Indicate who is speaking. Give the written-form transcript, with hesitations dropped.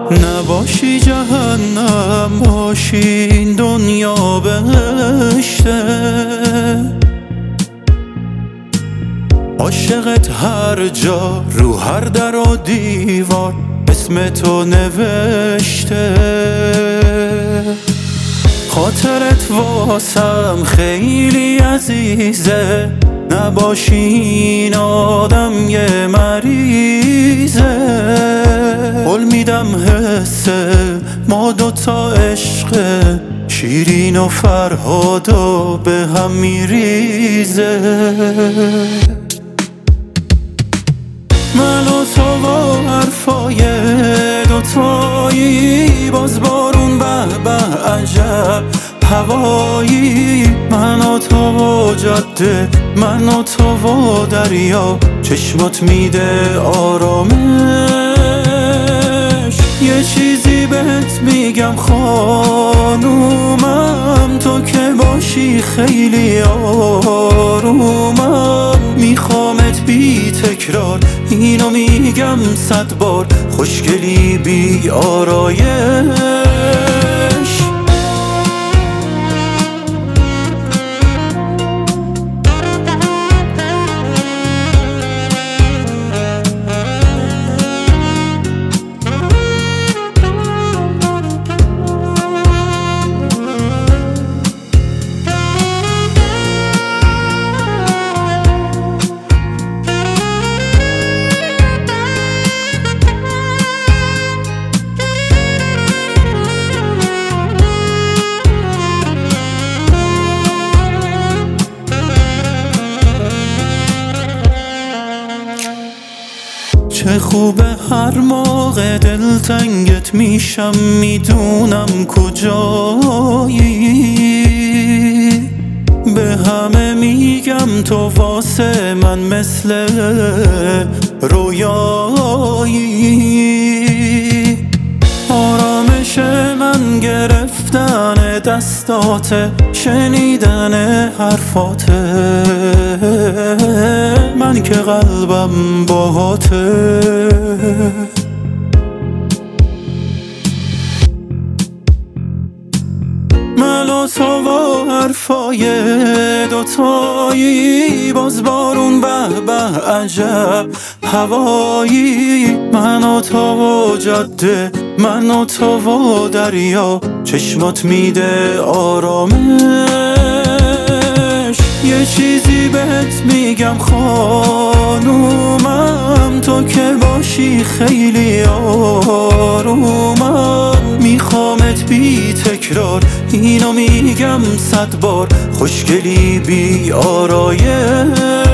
Speaker 1: نباشی جهنم باشی این دنیا بهشته. عاشقت هر جا رو هر در و دیوار اسم تو نوشته. خاطرت واسم خیلی عزیزه، نباشی این آدم یه مریضه. قول میدم حسه ما دوتا عشقه، شیرین و فرهاد و به هم میریزه. من و تو و حرفای دوتایی، باز بارون به به عجب هوایی. من و تو و جاده، من و تو و دریا، چشمات میده آرامش. یه چیزی بهت میگم خانومم، تو که باشی خیلی آرومم. میخوامت بی تکرار، اینو میگم 100 بار، خوشگلی بی آرایش. چه خوبه هر موقع دلتنگت میشم، میدونم کجایی. به همه میگم تو واسه من مثل رویایی. آرامش من گرفتن دستاته، شنیدن حرفاته. من که قلبم باهاته. من و تو و حرفای دوتایی، باز بارون به به عجب هوایی. من و تو و جاده، من و تو و دریا، چشمات میده آرامش. یه چیزی بهت میگم خانومم، تو که باشی خیلی آرومم. میخوامت بی تکرار، اینو میگم 100 بار، خوشگلی بی آرایش.